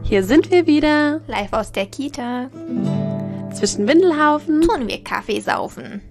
Hier sind wir wieder. Live aus der Kita. Zwischen Windelhaufen Tun wir Kaffee saufen.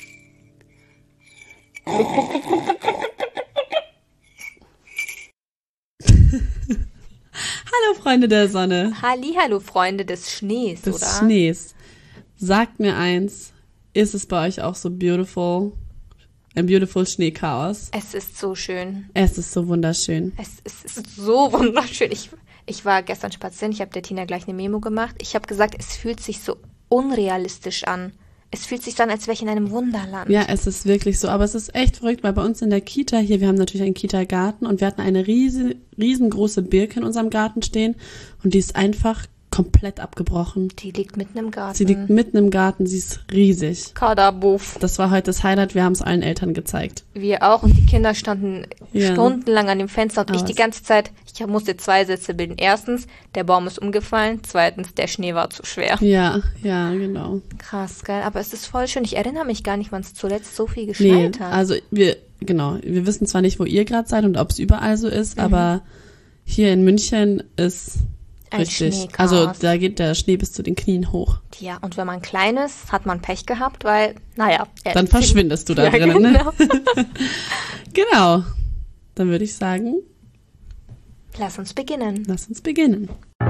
Hallo Freunde der Sonne. Hallihallo Freunde des Schnees, Des oder? Schnees. Sagt mir eins, ist es bei euch auch so beautiful? Ein beautiful Schneechaos? Es ist so schön. Es ist so wunderschön. Es ist so wunderschön. Ich war gestern spazieren, ich habe der Tina gleich eine Memo gemacht. Ich habe gesagt, es fühlt sich so unrealistisch an. Es fühlt sich so an, als wäre ich in einem Wunderland. Ja, es ist wirklich so. Aber es ist echt verrückt, weil bei uns in der Kita hier, wir haben natürlich einen Kita-Garten und wir hatten eine riesengroße Birke in unserem Garten stehen und die ist einfach komplett abgebrochen. Die liegt mitten im Garten. Sie liegt mitten im Garten, sie ist riesig. Kadabuff. Das war heute das Highlight, wir haben es allen Eltern gezeigt. Wir auch und die Kinder standen stundenlang an dem Fenster und ich Aber die ganze Zeit, ich musste 2 Sätze bilden. Erstens, der Baum ist umgefallen. Zweitens, der Schnee war zu schwer. Ja, genau. Krass, geil. Aber es ist voll schön. Ich erinnere mich gar nicht, wann es zuletzt so viel geschneit hat. Also wir wissen zwar nicht, wo ihr gerade seid und ob es überall so ist, aber hier in München ist ein richtig. Schneechaos. Also da geht der Schnee bis zu den Knien hoch. Ja, und wenn man klein ist, hat man Pech gehabt, weil, Dann verschwindest du da drinnen, genau. ne? Genau. Dann würde ich sagen, Lass uns beginnen. lass uns beginnen.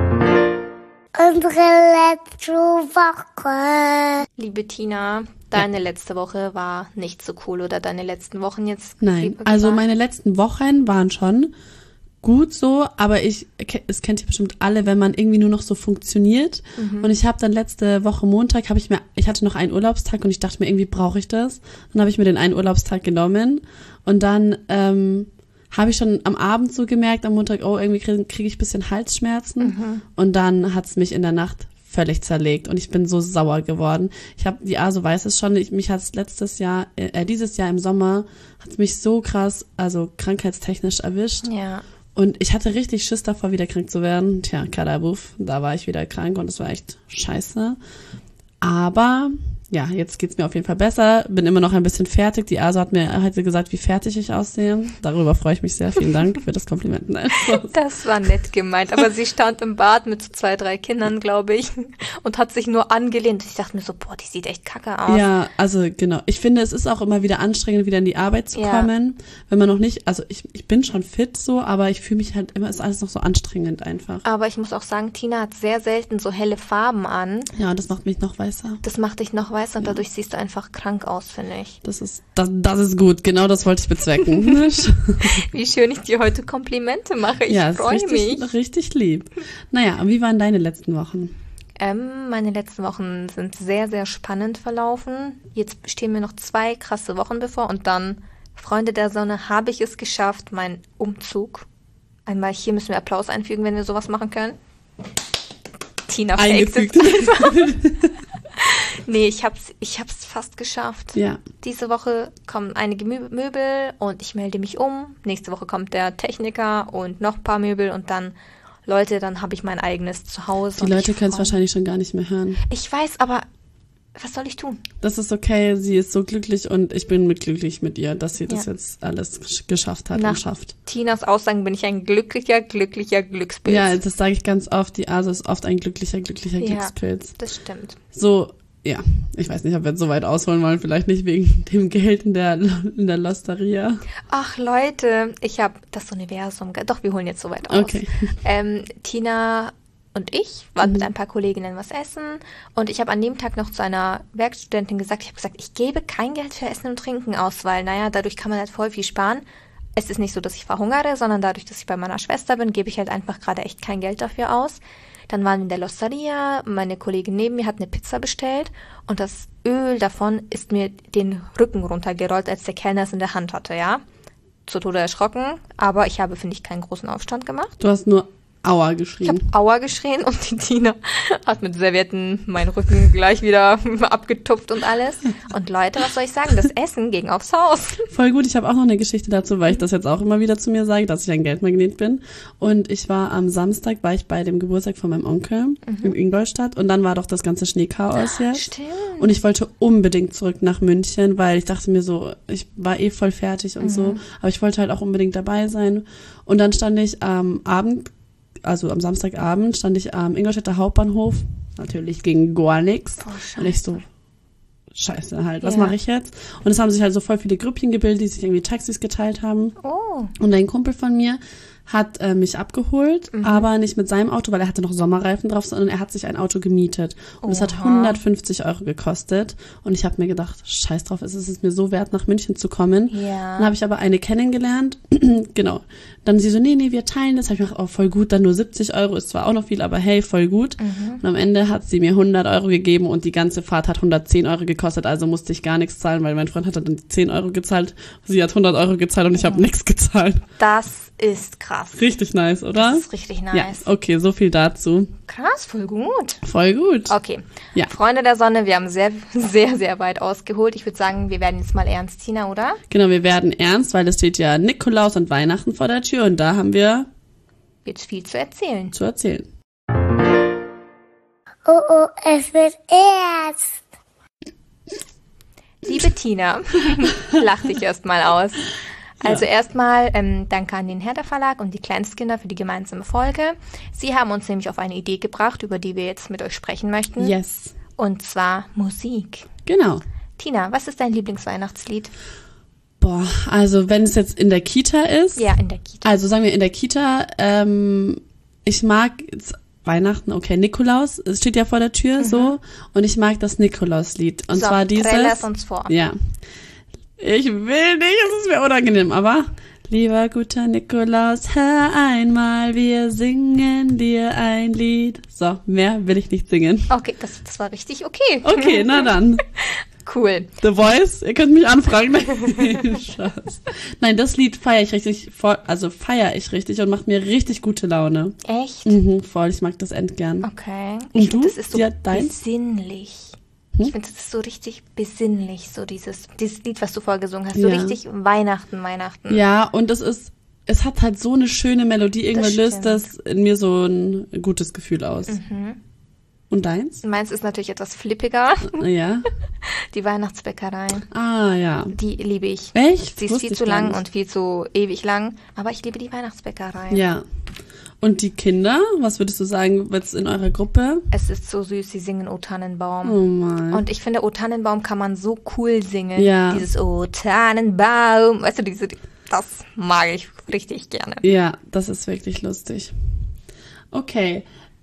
Unsere letzte Woche. Liebe Tina, deine letzte Woche war nicht so cool oder deine letzten Wochen jetzt? Nein, wie also war? meine letzten Wochen waren schon gut so, aber es kennt ihr bestimmt alle, wenn man irgendwie nur noch so funktioniert. Und ich habe dann letzte Woche Montag, ich hatte noch einen Urlaubstag und ich dachte mir, irgendwie brauche ich das. Dann habe ich mir den einen Urlaubstag genommen und dann habe ich schon am Abend so gemerkt, am Montag, irgendwie kriege ich ein bisschen Halsschmerzen. Und dann hat's mich in der Nacht völlig zerlegt und ich bin so sauer geworden. Die Aso weiß es schon, mich hat's dieses Jahr im Sommer, hat's mich so krass, also krankheitstechnisch erwischt. Ja. Und ich hatte richtig Schiss davor, wieder krank zu werden. Tja, Kadabuff, da war ich wieder krank und es war echt scheiße. Aber ja, jetzt geht's mir auf jeden Fall besser. Bin immer noch ein bisschen fertig. Die Aso hat mir heute gesagt, wie fertig ich aussehe. Darüber freue ich mich sehr. Vielen Dank für das Kompliment. Nein, Das war nett gemeint, aber sie stand im Bad mit so 2, 3 Kindern, glaube ich, und hat sich nur angelehnt. Ich dachte mir so, boah, die sieht echt kacke aus. Ja, also genau. Ich finde, es ist auch immer wieder anstrengend, wieder in die Arbeit zu kommen, wenn man noch nicht, also ich bin schon fit so, aber ich fühle mich halt immer, ist alles noch so anstrengend einfach. Aber ich muss auch sagen, Tina hat sehr selten so helle Farben an. Ja, das macht mich noch weißer. Das macht dich noch weißer und dadurch siehst du einfach krank aus, finde ich. Das ist gut. Genau das wollte ich bezwecken. Wie schön ich dir heute Komplimente mache. Ich freue mich. Richtig lieb. Naja, wie waren deine letzten Wochen? Meine letzten Wochen sind sehr, sehr spannend verlaufen. Jetzt stehen mir noch 2 krasse Wochen bevor und dann, Freunde der Sonne, habe ich es geschafft, mein Umzug. Einmal hier müssen wir Applaus einfügen, wenn wir sowas machen können. Tina faked es einfach. Nee, ich hab's fast geschafft. Ja. Diese Woche kommen einige Möbel und ich melde mich um. Nächste Woche kommt der Techniker und noch ein paar Möbel und dann, Leute, dann habe ich mein eigenes Zuhause. Die Leute können es wahrscheinlich schon gar nicht mehr hören. Ich weiß, aber was soll ich tun? Das ist okay, sie ist so glücklich und ich bin glücklich mit ihr, dass sie das jetzt alles geschafft hat und schafft. Tinas Aussagen bin ich ein glücklicher Glückspilz. Ja, das sage ich ganz oft, die Aso ist oft ein glücklicher Glückspilz. Das stimmt. So, ja, ich weiß nicht, ob wir jetzt so weit ausholen wollen, vielleicht nicht wegen dem Geld in der Losteria. Ach Leute, ich habe das Universum, doch wir holen jetzt so weit aus. Okay. Tina und ich waren mit ein paar Kolleginnen was essen und ich habe an dem Tag noch zu einer Werkstudentin gesagt, ich gebe kein Geld für Essen und Trinken aus, weil dadurch kann man halt voll viel sparen. Es ist nicht so, dass ich verhungere, sondern dadurch, dass ich bei meiner Schwester bin, gebe ich halt einfach gerade echt kein Geld dafür aus. Dann waren wir in der Losteria, meine Kollegin neben mir hat eine Pizza bestellt und das Öl davon ist mir den Rücken runtergerollt, als der Kellner es in der Hand hatte, ja. Zu Tode erschrocken, aber ich habe, finde ich, keinen großen Aufstand gemacht. Du hast nur Aua geschrien. Ich habe Aua geschrien und die Tina hat mit Servietten meinen Rücken gleich wieder abgetupft und alles. Und Leute, was soll ich sagen? Das Essen ging aufs Haus. Voll gut, ich habe auch noch eine Geschichte dazu, weil ich das jetzt auch immer wieder zu mir sage, dass ich ein Geldmagnet bin. Und ich war am Samstag, bei dem Geburtstag von meinem Onkel in Ingolstadt und dann war doch das ganze Schneechaos jetzt. Stimmt. Und ich wollte unbedingt zurück nach München, weil ich dachte mir so, ich war voll fertig und so, aber ich wollte halt auch unbedingt dabei sein. Und dann stand ich am Abend am Samstagabend stand ich am Ingolstädter Hauptbahnhof. Natürlich ging gar nichts. Und ich so, scheiße halt, was mache ich jetzt? Und es haben sich halt so voll viele Grüppchen gebildet, die sich irgendwie Taxis geteilt haben. Oh. Und ein Kumpel von mir hat mich abgeholt, aber nicht mit seinem Auto, weil er hatte noch Sommerreifen drauf, sondern er hat sich ein Auto gemietet. Und es hat 150 € gekostet. Und ich habe mir gedacht, scheiß drauf, es ist mir so wert, nach München zu kommen. Ja. Dann habe ich aber eine kennengelernt. Genau. Dann sie so, nee, wir teilen das. Habe ich mir gedacht, oh, voll gut, dann nur 70 €, ist zwar auch noch viel, aber hey, voll gut. Und am Ende hat sie mir 100 € gegeben und die ganze Fahrt hat 110 € gekostet, also musste ich gar nichts zahlen, weil mein Freund hat dann 10 € gezahlt. Sie hat 100 € gezahlt und ich habe nichts gezahlt. Das ist krass. Richtig nice, oder? Das ist richtig nice. Ja, okay, so viel dazu. Krass, voll gut. Voll gut. Okay. Ja. Freunde der Sonne, wir haben sehr, sehr, sehr weit ausgeholt. Ich würde sagen, wir werden jetzt mal ernst, Tina, oder? Genau, wir werden ernst, weil es steht ja Nikolaus und Weihnachten vor der Tür und da haben wir Jetzt viel zu erzählen. zu erzählen. Oh, es wird ernst. Liebe Tina, lach dich erstmal aus. Also erstmal danke an den Herder Verlag und die Kleinstkinder für die gemeinsame Folge. Sie haben uns nämlich auf eine Idee gebracht, über die wir jetzt mit euch sprechen möchten. Yes. Und zwar Musik. Genau. Tina, was ist dein Lieblingsweihnachtslied? Boah, also wenn es jetzt in der Kita ist. Ja, in der Kita. Also sagen wir in der Kita, ich mag Weihnachten, okay, Nikolaus, es steht ja vor der Tür so und ich mag das Nikolauslied. Und so, zwar dieses. träll's uns vor. Ja. Ich will nicht, es ist mir unangenehm, aber lieber guter Nikolaus, hör einmal, wir singen dir ein Lied. So, mehr will ich nicht singen. Okay, das war richtig okay. Okay, na dann. Cool. The Voice, ihr könnt mich anfragen. Nein, Spaß. Nein, das Lied feiere ich richtig und macht mir richtig gute Laune. Echt? Voll, ich mag das endgern. Okay. Und Ich finde, du? das ist so Ja, deins? besinnlich. Ich finde, das ist so richtig besinnlich, so dieses Lied, was du vorgesungen hast. So Ja. richtig Weihnachten. Ja, und es hat halt so eine schöne Melodie, irgendwann Das löst stimmt. das in mir so ein gutes Gefühl aus. Und deins? Meins ist natürlich etwas flippiger. Ja. Die Weihnachtsbäckerei. Ah, ja. Die liebe ich. Echt? Sie ist Wusste viel ich zu gar lang nicht. und viel zu ewig lang. Aber ich liebe die Weihnachtsbäckerei. Ja. Und die Kinder, was würdest du sagen, jetzt in eurer Gruppe? Es ist so süß, sie singen O Tannenbaum. Oh mein. Und ich finde, O Tannenbaum kann man so cool singen. Ja. Dieses O Tannenbaum. Weißt du, das mag ich richtig gerne. Ja, das ist wirklich lustig. Okay.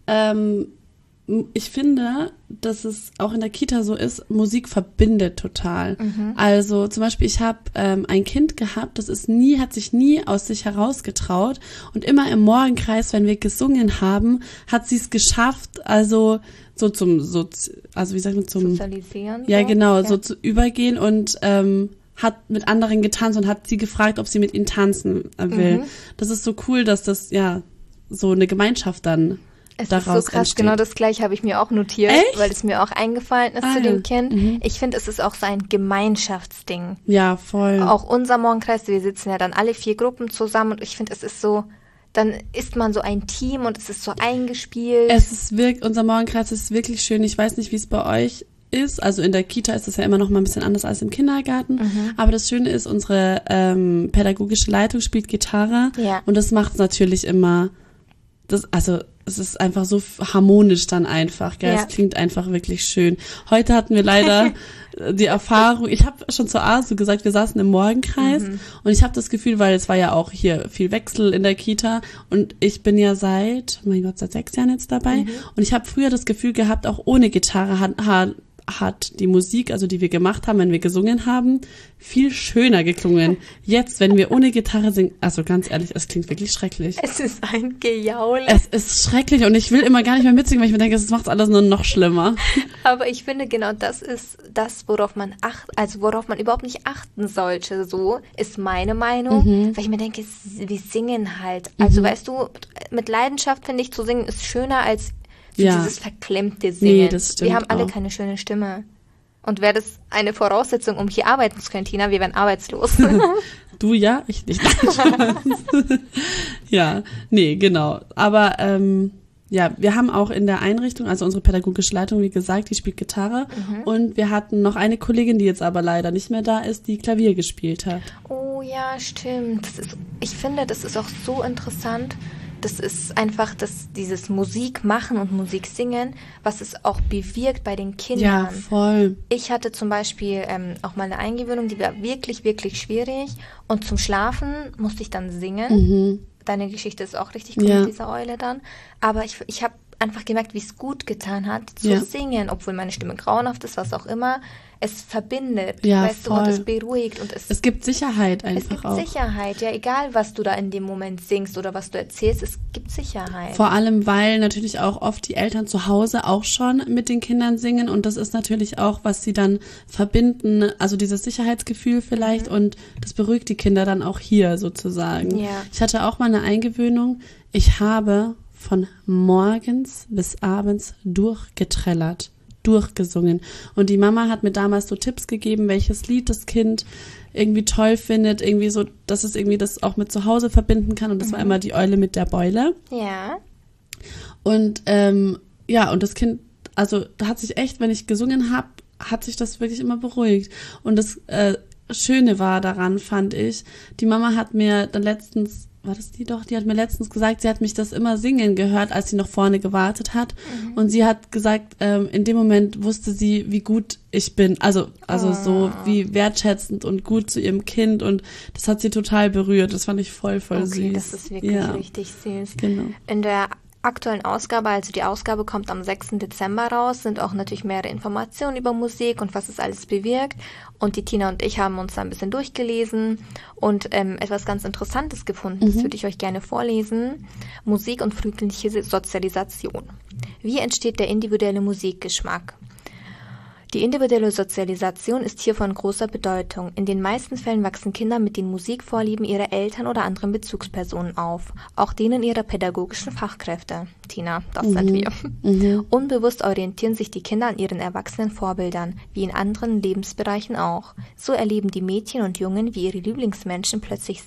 Ich finde, dass es auch in der Kita so ist, Musik verbindet total. Also zum Beispiel, ich habe ein Kind gehabt, hat sich nie aus sich herausgetraut und immer im Morgenkreis, wenn wir gesungen haben, hat sie es geschafft, also wie sagt man, zum Sozialisieren. ja, so. genau, so zu übergehen und hat mit anderen getanzt und hat sie gefragt, ob sie mit ihnen tanzen will. Das ist so cool, dass das ja so eine Gemeinschaft dann Es daraus ist so krass, entsteht. genau das gleiche habe ich mir auch notiert, Echt? weil es mir auch eingefallen ist Ah, zu ja. dem Kind. Ich finde, es ist auch so ein Gemeinschaftsding. Ja, voll. Auch unser Morgenkreis, wir sitzen ja dann alle 4 Gruppen zusammen und ich finde, es ist so, dann ist man so ein Team und es ist so eingespielt. Unser Morgenkreis ist wirklich schön. Ich weiß nicht, wie es bei euch ist. Also in der Kita ist es ja immer noch mal ein bisschen anders als im Kindergarten. Aber das Schöne ist, unsere pädagogische Leitung spielt Gitarre. Ja. Und das macht es natürlich immer, es ist einfach so harmonisch dann einfach, gell? Ja. Es klingt einfach wirklich schön. Heute hatten wir leider die Erfahrung, ich habe schon zur ASU gesagt, wir saßen im Morgenkreis und ich habe das Gefühl, weil es war ja auch hier viel Wechsel in der Kita und ich bin ja seit 6 Jahren jetzt dabei und ich habe früher das Gefühl gehabt, auch ohne Gitarre hat die Musik, also die wir gemacht haben, wenn wir gesungen haben, viel schöner geklungen. Jetzt, wenn wir ohne Gitarre singen, also ganz ehrlich, es klingt wirklich schrecklich. Es ist ein Gejaule. Es ist schrecklich und ich will immer gar nicht mehr mitsingen, weil ich mir denke, es macht alles nur noch schlimmer. Aber ich finde, genau das ist das, worauf man überhaupt nicht achten sollte. So ist meine Meinung. Weil ich mir denke, wir singen halt. Also weißt du, mit Leidenschaft finde ich, zu singen ist schöner als dieses verklemmte Singen. Nee, das stimmt wir haben alle auch. keine schöne Stimme. Und wäre das eine Voraussetzung, um hier arbeiten zu können, Tina, wir wären arbeitslos. Du ja, ich nicht. Ja, nee, genau. Aber ja, wir haben auch in der Einrichtung, also unsere pädagogische Leitung, wie gesagt, die spielt Gitarre. Und wir hatten noch eine Kollegin, die jetzt aber leider nicht mehr da ist, die Klavier gespielt hat. Oh ja, stimmt. Ich finde, das ist auch so interessant, das ist einfach dieses Musik machen und Musik singen, was es auch bewirkt bei den Kindern. Ja, voll. Ich hatte zum Beispiel auch mal eine Eingewöhnung, die war wirklich, wirklich schwierig. Und zum Schlafen musste ich dann singen. Deine Geschichte ist auch richtig cool mit dieser Eule dann. Aber ich habe einfach gemerkt, wie es gut getan hat, zu singen, obwohl meine Stimme grauenhaft ist, was auch immer. Es verbindet, weißt du, und es beruhigt. Und es gibt Sicherheit einfach auch. Es gibt Sicherheit, ja, egal was du da in dem Moment singst oder was du erzählst, es gibt Sicherheit. Vor allem, weil natürlich auch oft die Eltern zu Hause auch schon mit den Kindern singen und das ist natürlich auch, was sie dann verbinden, also dieses Sicherheitsgefühl vielleicht und das beruhigt die Kinder dann auch hier sozusagen. Ja. Ich hatte auch mal eine Eingewöhnung, ich habe von morgens bis abends durchgesungen. Und die Mama hat mir damals so Tipps gegeben, welches Lied das Kind irgendwie toll findet, irgendwie so, dass es irgendwie das auch mit zu Hause verbinden kann. Und das war immer die Eule mit der Beule. Ja. Und und das Kind, also da hat sich echt, wenn ich gesungen habe, hat sich das wirklich immer beruhigt. Und das Schöne war daran, fand ich, die Mama hat mir dann letztens, war das die doch? Die hat mir letztens gesagt, sie hat mich das immer singen gehört, als sie noch vorne gewartet hat. Und sie hat gesagt, in dem Moment wusste sie, wie gut ich bin. Also so wie wertschätzend und gut zu ihrem Kind. Und das hat sie total berührt. Das fand ich voll süß. Das ist wirklich richtig süß. Genau. In der aktuellen Ausgabe, also die Ausgabe kommt am 6. Dezember raus, sind auch natürlich mehrere Informationen über Musik und was es alles bewirkt. Und die Tina und ich haben uns da ein bisschen durchgelesen und etwas ganz Interessantes gefunden. Das würde ich euch gerne vorlesen. Musik und frühkindliche Sozialisation. Wie entsteht der individuelle Musikgeschmack? Die individuelle Sozialisation ist hier von großer Bedeutung. In den meisten Fällen wachsen Kinder mit den Musikvorlieben ihrer Eltern oder anderen Bezugspersonen auf, auch denen ihrer pädagogischen Fachkräfte. Tina, das sind wir. Unbewusst orientieren sich die Kinder an ihren erwachsenen Vorbildern, wie in anderen Lebensbereichen auch. So erleben die Mädchen und Jungen, wie ihre Lieblingsmenschen plötzlich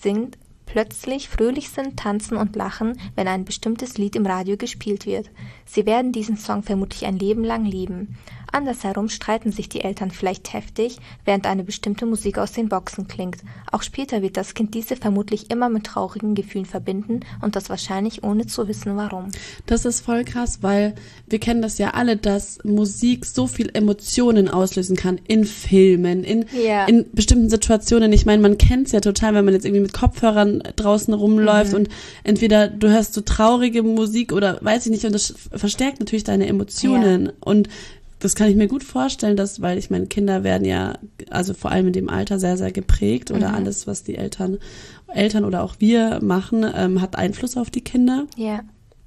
fröhlich sind, tanzen und lachen, wenn ein bestimmtes Lied im Radio gespielt wird. Sie werden diesen Song vermutlich ein Leben lang lieben. Andersherum streiten sich die Eltern vielleicht heftig, während eine bestimmte Musik aus den Boxen klingt. Auch später wird das Kind diese vermutlich immer mit traurigen Gefühlen verbinden und das wahrscheinlich ohne zu wissen, warum. Das ist voll krass, weil wir kennen das ja alle, dass Musik so viel Emotionen auslösen kann in Filmen, in bestimmten Situationen. Ich meine, man kennt es ja total, wenn man jetzt irgendwie mit Kopfhörern draußen rumläuft und entweder du hörst so traurige Musik oder weiß ich nicht und das verstärkt natürlich deine Emotionen und das kann ich mir gut vorstellen, weil ich meine, Kinder werden ja, also vor allem in dem Alter sehr, sehr geprägt oder alles, was die Eltern oder auch wir machen, hat Einfluss auf die Kinder. Ja.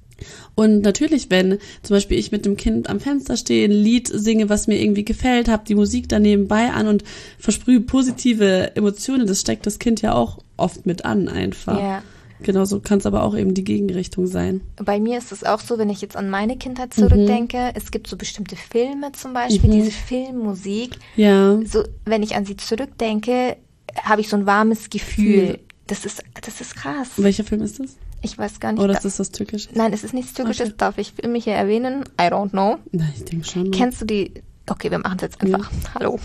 Und natürlich, wenn zum Beispiel ich mit dem Kind am Fenster stehe, ein Lied singe, was mir irgendwie gefällt, habe die Musik da nebenbei an und versprühe positive Emotionen, das steckt das Kind ja auch oft mit an einfach. Ja. Genauso kann es aber auch eben die Gegenrichtung sein. Bei mir ist es auch so, wenn ich jetzt an meine Kindheit zurückdenke, es gibt so bestimmte Filme zum Beispiel, diese Filmmusik. Ja. So, wenn ich an sie zurückdenke, habe ich so ein warmes Gefühl. Das ist krass. Welcher Film ist das? Ich weiß gar nicht. Oder ist das was Türkisches? Nein, es ist nichts Türkisches. Darf ich Filme hier erwähnen? I don't know. Nein, ich denke schon. Kennst du die... Okay, wir machen es jetzt einfach. Hallo.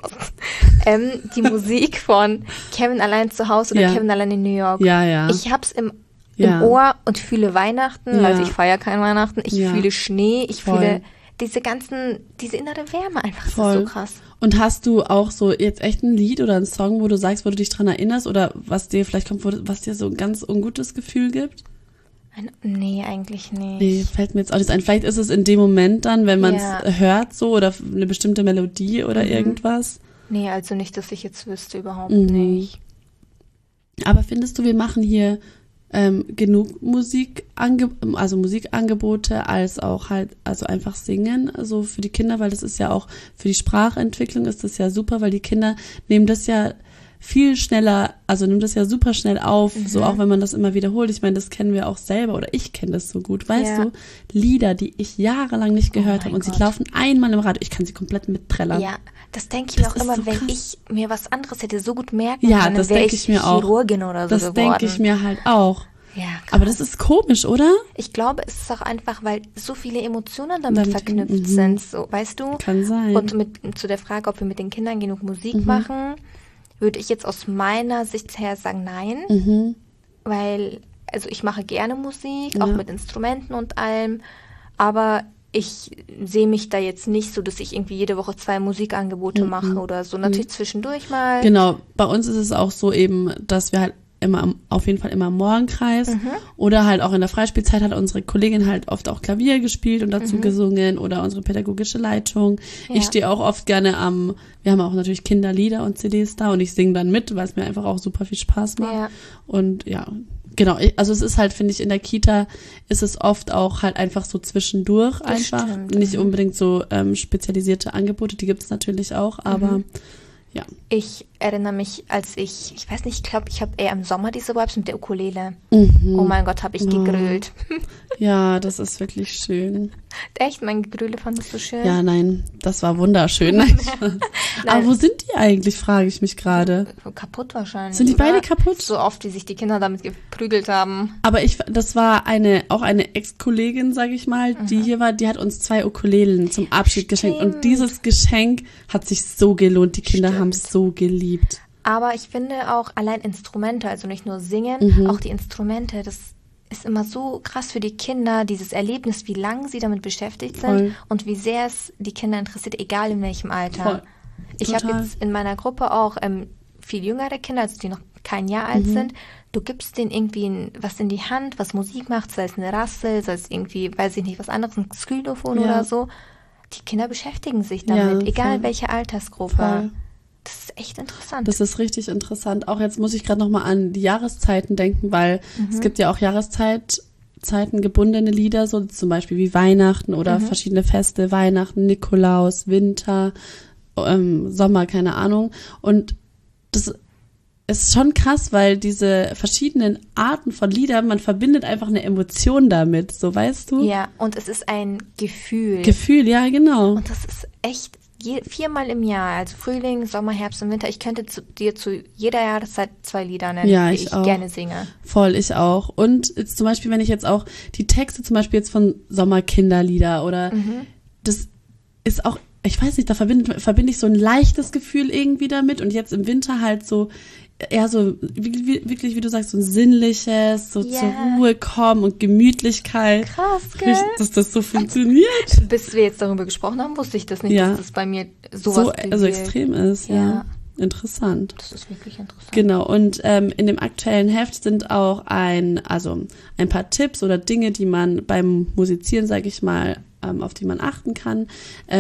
Die Musik von Kevin allein zu Hause oder Kevin allein in New York. Ja. Ich hab's im Ohr und fühle Weihnachten, also ich feiere kein Weihnachten. Ich fühle Schnee, ich fühle diese innere Wärme einfach. Das ist so krass. Und hast du auch so jetzt echt ein Lied oder einen Song, wo du sagst, wo du dich dran erinnerst oder was dir vielleicht kommt, was dir so ein ganz ungutes Gefühl gibt? Nee, eigentlich nicht. Nee, fällt mir jetzt auch nicht ein. Vielleicht ist es in dem Moment dann, wenn man es hört so oder eine bestimmte Melodie oder irgendwas. Nee, also nicht, dass ich jetzt wüsste, überhaupt nicht. Aber findest du, wir machen hier genug Musikangebote als auch halt, also einfach singen, so für die Kinder, weil das ist ja auch für die Sprachentwicklung ist das ja super, weil die Kinder nehmen das ja viel schneller, also nimmt das ja super schnell auf, so auch wenn man das immer wiederholt. Ich meine, das kennen wir auch selber oder ich kenne das so gut, weißt du? Lieder, die ich jahrelang nicht gehört habe und sie laufen einmal im Radio, ich kann sie komplett mitträllern. Ja, das denke ich mir auch immer, so wenn ich mir was anderes hätte so gut merken können, das denke ich mir auch. Chirurgin oder so das denke ich mir halt auch. Ja, krass. Aber das ist komisch, oder? Ich glaube, es ist auch einfach, weil so viele Emotionen damit verknüpft sind, so, weißt du? Kann sein. Und zu der Frage, ob wir mit den Kindern genug Musik machen, würde ich jetzt aus meiner Sicht her sagen, nein, weil also ich mache gerne Musik, auch mit Instrumenten und allem, aber ich sehe mich da jetzt nicht so, dass ich irgendwie jede Woche 2 Musikangebote mache oder so. Natürlich zwischendurch mal. Genau, bei uns ist es auch so eben, dass wir halt auf jeden Fall immer im Morgenkreis oder halt auch in der Freispielzeit hat unsere Kollegin halt oft auch Klavier gespielt und dazu gesungen oder unsere pädagogische Leitung. Ja. Ich stehe auch oft gerne wir haben auch natürlich Kinderlieder und CDs da und ich singe dann mit, weil es mir einfach auch super viel Spaß macht. Ja. Und ja, genau, also es ist halt, finde ich, in der Kita ist es oft auch halt einfach so zwischendurch das einfach. Stimmt. Nicht unbedingt so spezialisierte Angebote, die gibt es natürlich auch, aber ja. Ich erinnere mich, als ich weiß nicht, ich glaube, ich habe eher im Sommer diese Vibes mit der Ukulele. Oh mein Gott, habe ich gegrölt. Ja, das ist wirklich schön. Echt, mein Gegröle fandest du schön? Ja, nein, das war wunderschön. Nein. Aber wo sind die eigentlich, frage ich mich gerade. Kaputt wahrscheinlich. Sind die beide kaputt? So oft, wie sich die Kinder damit geprügelt haben. Aber das war auch eine Ex-Kollegin, sage ich mal, die hier war, die hat uns 2 Ukulelen zum Abschied geschenkt. Und dieses Geschenk hat sich so gelohnt. Die Kinder haben es so geliebt. Aber ich finde auch allein Instrumente, also nicht nur singen, auch die Instrumente, das ist immer so krass für die Kinder, dieses Erlebnis, wie lange sie damit beschäftigt sind und wie sehr es die Kinder interessiert, egal in welchem Alter. Voll. Ich habe jetzt in meiner Gruppe auch viel jüngere Kinder, also die noch kein Jahr alt sind. Du gibst denen irgendwie was in die Hand, was Musik macht, sei es eine Rassel, sei es irgendwie, weiß ich nicht, was anderes, ein Xylophon oder so. Die Kinder beschäftigen sich damit, egal welche Altersgruppe. Voll. Das ist echt interessant. Das ist richtig interessant. Auch jetzt muss ich gerade nochmal an die Jahreszeiten denken, weil es gibt ja auch Jahreszeiten gebundene Lieder, so zum Beispiel wie Weihnachten oder verschiedene Feste, Weihnachten, Nikolaus, Winter, Sommer, keine Ahnung. Und das ist schon krass, weil diese verschiedenen Arten von Liedern, man verbindet einfach eine Emotion damit, so weißt du? Ja, und es ist ein Gefühl. Gefühl, ja, genau. Und das ist echt 4-mal im Jahr, also Frühling, Sommer, Herbst und Winter. Ich könnte dir zu jeder Jahreszeit 2 Lieder nennen, die ich gerne singe. Voll, ich auch. Und jetzt zum Beispiel, wenn ich jetzt auch die Texte zum Beispiel jetzt von Sommerkinderlieder oder das ist auch, ich weiß nicht, da verbinde ich so ein leichtes Gefühl irgendwie damit und jetzt im Winter halt so eher so, wirklich, wie du sagst, so ein sinnliches, so zur Ruhe kommen und Gemütlichkeit. Krass, gell? Dass das so funktioniert. Bis wir jetzt darüber gesprochen haben, wusste ich das nicht, dass das bei mir sowas so extrem ist, ja. Interessant. Das ist wirklich interessant. Genau, und in dem aktuellen Heft sind auch ein paar Tipps oder Dinge, die man beim Musizieren, sage ich mal, auf die man achten kann.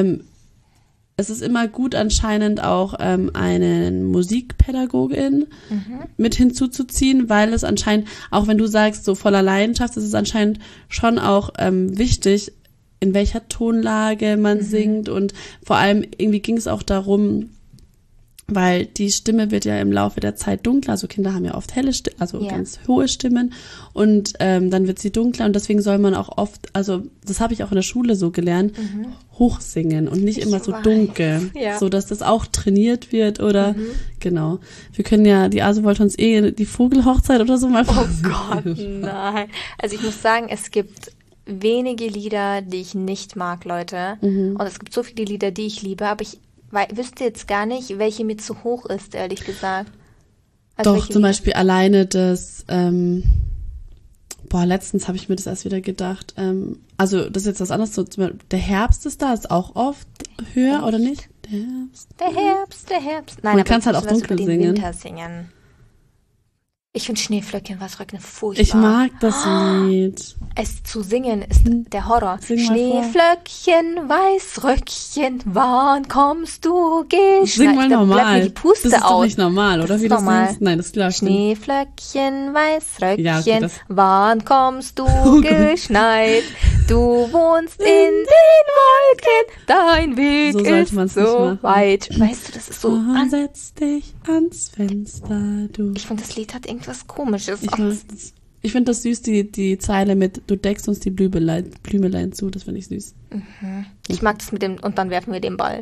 Es ist immer gut anscheinend auch eine Musikpädagogin mit hinzuzuziehen, weil es anscheinend, auch wenn du sagst, so voller Leidenschaft, ist es anscheinend schon auch wichtig, in welcher Tonlage man singt und vor allem irgendwie ging es auch darum, weil die Stimme wird ja im Laufe der Zeit dunkler, also Kinder haben ja oft helle Stimmen, also ganz hohe Stimmen und dann wird sie dunkler und deswegen soll man auch oft, also das habe ich auch in der Schule so gelernt, hochsingen und nicht immer so dunkel, so dass das auch trainiert wird oder genau. Wir können ja, die Aso wollte uns die Vogelhochzeit oder so mal vorstellen. Oh Gott, nein. Also ich muss sagen, es gibt wenige Lieder, die ich nicht mag, Leute. Und es gibt so viele Lieder, die ich liebe, aber ich wüsste jetzt gar nicht, welche mir zu hoch ist, ehrlich gesagt. Also doch, zum Beispiel alleine das, letztens habe ich mir das erst wieder gedacht, also das ist jetzt was anderes, so, der Herbst ist auch oft höher, oder nicht? Der Herbst. Nein, man kann es halt auch dunkel singen. Winter singen. Ich finde Schneeflöckchen Weißröckchen furchtbar. Ich mag das Lied. Es zu singen ist der Horror. Schneeflöckchen, Weißröckchen, wann kommst du geschneit? Sing mal normal. Die Puste das ist aus. Doch nicht normal, oder? Das wie du singst? Nein, das glaube ich nicht. Schneeflöckchen, Weißröckchen, wann kommst du geschneit? Du wohnst in den Wolken, dein Weg so ist so weit. Weißt du, das ist so... Setz dich ans Fenster, du. Ich finde, das Lied hat irgendwas Komisches. Ich finde das süß, die Zeile mit du deckst uns die Blümelein zu, das finde ich süß. Ich mag das mit dem und dann werfen wir den Ball.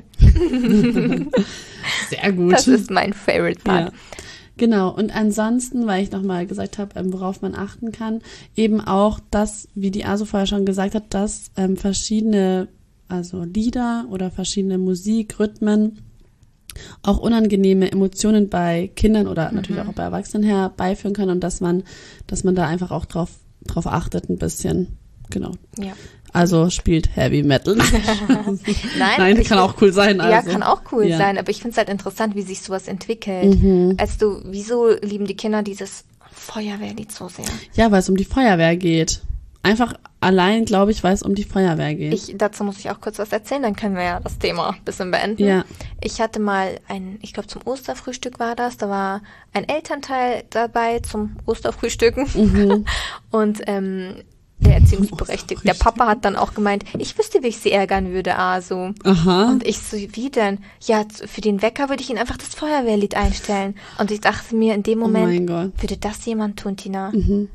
Sehr gut. Das ist mein Favorite Part. Ja. Genau, und ansonsten, weil ich nochmal gesagt habe, worauf man achten kann, eben auch das, wie die Aso vorher schon gesagt hat, dass verschiedene, also Lieder oder verschiedene Musikrhythmen auch unangenehme Emotionen bei Kindern oder natürlich auch bei Erwachsenen herbeiführen kann und dass man da einfach auch drauf achtet ein bisschen. Genau. Ja. Also spielt Heavy Metal. Nein, kann auch cool sein. Also. Ja, kann auch cool sein, aber ich finde es halt interessant, wie sich sowas entwickelt. Wieso lieben die Kinder dieses Feuerwehrlied so sehr? Ja, weil es um die Feuerwehr geht. Einfach allein, glaube ich, weil es um die Feuerwehr geht. Dazu muss ich auch kurz was erzählen, dann können wir ja das Thema ein bisschen beenden. Ja. Ich hatte mal ich glaube zum Osterfrühstück war das, da war ein Elternteil dabei zum Osterfrühstücken. Und der Erziehungsberechtigte, der Papa hat dann auch gemeint, ich wüsste, wie ich sie ärgern würde, so. Aha. Und ich so, wie denn? Ja, für den Wecker würde ich ihnen einfach das Feuerwehrlied einstellen. Und ich dachte mir in dem Moment, würde das jemand tun, Tina?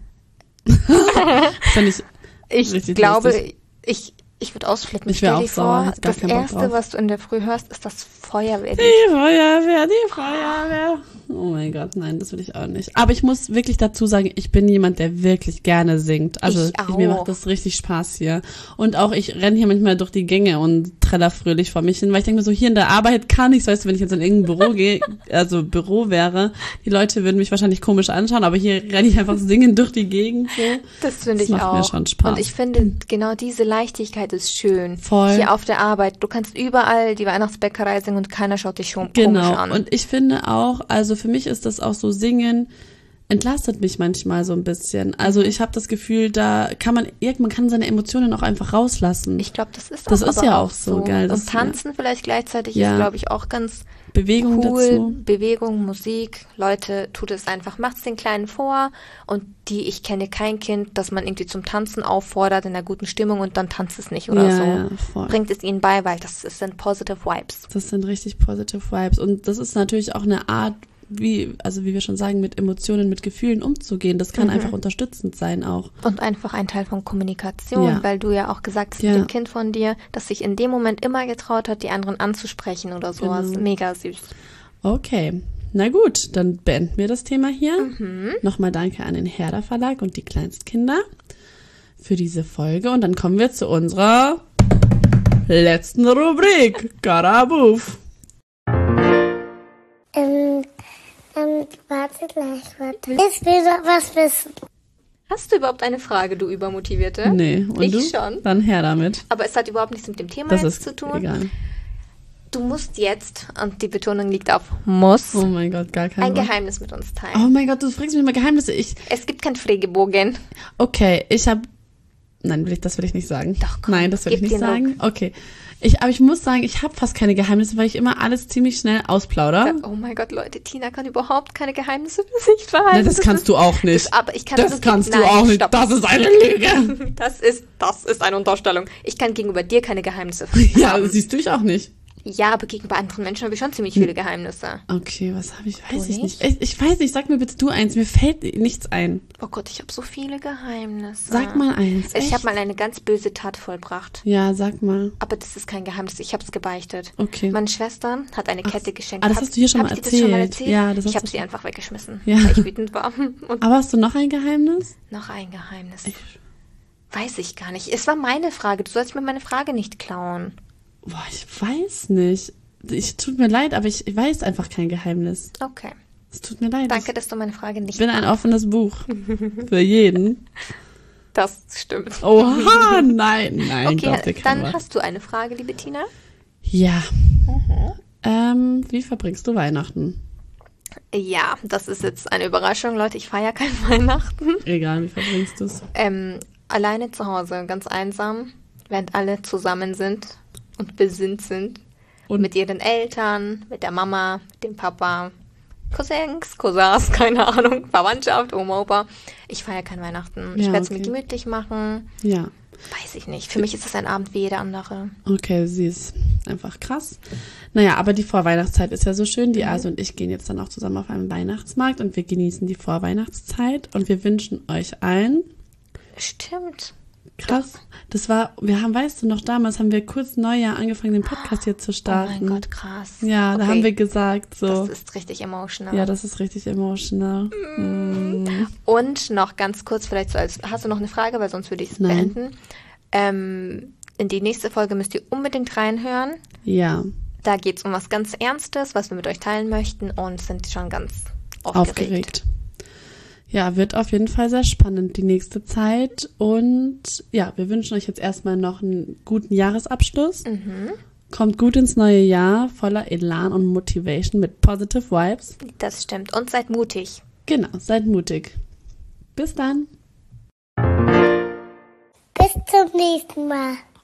Ich glaube, ich würde ausflippen. Ich wäre auch sauer. Das Erste, was du in der Früh hörst, ist das Feuerwehrlied. Die Feuerwehr. Oh mein Gott, nein, das will ich auch nicht. Aber ich muss wirklich dazu sagen, ich bin jemand, der wirklich gerne singt. Also mir macht das richtig Spaß hier. Und auch ich renne hier manchmal durch die Gänge und treller fröhlich vor mich hin, weil ich denke mir so, hier in der Arbeit kann ich, weißt du, wenn ich jetzt in irgendein Büro gehe, also Büro wäre, die Leute würden mich wahrscheinlich komisch anschauen, aber hier renne ich einfach singend durch die Gegend. So. Das finde ich auch. Macht mir schon Spaß. Und ich finde, genau diese Leichtigkeit ist schön. Voll. Hier auf der Arbeit, du kannst überall die Weihnachtsbäckerei singen und keiner schaut dich schon komisch an. Genau, und ich finde auch, also für mich ist das auch so, Singen entlastet mich manchmal so ein bisschen. Also ich habe das Gefühl, da kann man seine Emotionen auch einfach rauslassen. Ich glaube, das ist ja auch so geil. Und Tanzen vielleicht gleichzeitig ist, glaube ich, auch ganz Bewegung cool. dazu. Bewegung, Musik, Leute, tut es einfach, macht's den Kleinen vor und ich kenne kein Kind, das man irgendwie zum Tanzen auffordert in einer guten Stimmung und dann tanzt es nicht oder so. Ja, voll. Bringt es ihnen bei, weil das sind positive Vibes. Das sind richtig positive Vibes und das ist natürlich auch eine Art, wie wir schon sagen, mit Emotionen, mit Gefühlen umzugehen. Das kann einfach unterstützend sein auch. Und einfach ein Teil von Kommunikation, weil du ja auch gesagt hast mit dem Kind von dir, dass sich in dem Moment immer getraut hat, die anderen anzusprechen oder sowas. Genau. Mega süß. Okay, na gut, dann beenden wir das Thema hier. Nochmal danke an den Herder Verlag und die Kleinstkinder für diese Folge und dann kommen wir zu unserer letzten Rubrik. Karabuf. Warte gleich. Ich will doch was wissen. Hast du überhaupt eine Frage, du Übermotivierte? Nee. Und ich du? Schon. Dann her damit. Aber es hat überhaupt nichts mit dem Thema jetzt zu tun. Das ist egal. Du musst jetzt, und die Betonung liegt auf muss, oh mein Gott, gar kein ein Geheimnis mit uns teilen. Oh mein Gott, du fragst mich immer Geheimnisse. Es gibt keinen Fragebogen. Okay, Nein, das will ich nicht sagen. Doch, komm, nein, das will ich nicht sagen. Okay. Aber ich muss sagen, ich habe fast keine Geheimnisse, weil ich immer alles ziemlich schnell ausplaudere. Oh mein Gott, Leute, Tina kann überhaupt keine Geheimnisse für sich verhalten. Nein, das kannst du auch nicht. Aber ich kann das kannst du auch nicht. Stopp. Das ist eine Lüge. Das ist eine Unterstellung. Ich kann gegenüber dir keine Geheimnisse für sich haben. Ja, siehst du ich auch nicht. Ja, aber gegenüber anderen Menschen habe ich schon ziemlich viele Geheimnisse. Okay, was habe ich? Weiß ich nicht. Ich weiß nicht, sag mir bitte du eins. Mir fällt nichts ein. Oh Gott, ich habe so viele Geheimnisse. Sag mal eins. Ich habe mal eine ganz böse Tat vollbracht. Ja, sag mal. Aber das ist kein Geheimnis. Ich habe es gebeichtet. Okay. Meine Schwester hat eine Kette geschenkt. Das hast du hier schon mal erzählt. Hab ich das schon mal erzählt? Ja, ich habe sie einfach weggeschmissen, ja. weil ich wütend war. Und aber hast du noch ein Geheimnis? Noch ein Geheimnis. Weiß ich gar nicht. Es war meine Frage. Du sollst mir meine Frage nicht klauen. Boah, ich weiß nicht. Tut mir leid, aber ich weiß einfach kein Geheimnis. Okay. Es tut mir leid. Danke, dass du meine Frage nicht. Ich bin ein offenes Buch. Für jeden. Das stimmt. Oha, nein. Okay, dann hast du eine Frage, liebe Tina? Ja. Wie verbringst du Weihnachten? Ja, das ist jetzt eine Überraschung, Leute. Ich feiere kein Weihnachten. Egal, wie verbringst du es? Alleine zu Hause, ganz einsam, während alle zusammen sind und besinnt sind. Und mit ihren Eltern, mit der Mama, mit dem Papa, Cousins, keine Ahnung, Verwandtschaft, Oma, Opa. Ich feiere kein Weihnachten. Ich werde es mir gemütlich machen. Ja. Weiß ich nicht. Für mich ist es ein Abend wie jeder andere. Okay, sie ist einfach krass. Naja, aber die Vorweihnachtszeit ist ja so schön. Die Ase und ich gehen jetzt dann auch zusammen auf einen Weihnachtsmarkt und wir genießen die Vorweihnachtszeit und wir wünschen euch allen. Stimmt. Krass. Weißt du noch, damals haben wir kurz Neujahr angefangen, den Podcast hier zu starten. Oh mein Gott, krass. Ja, da haben wir gesagt, so. Das ist richtig emotional. Ja, das ist richtig emotional. Und noch ganz kurz, vielleicht hast du noch eine Frage, weil sonst würde ich es beenden. In die nächste Folge müsst ihr unbedingt reinhören. Ja. Da geht es um was ganz Ernstes, was wir mit euch teilen möchten und sind schon ganz aufgeregt. Ja, wird auf jeden Fall sehr spannend die nächste Zeit. Und ja, wir wünschen euch jetzt erstmal noch einen guten Jahresabschluss. Kommt gut ins neue Jahr, voller Elan und Motivation mit Positive Vibes. Das stimmt. Und seid mutig. Genau, seid mutig. Bis dann. Bis zum nächsten Mal.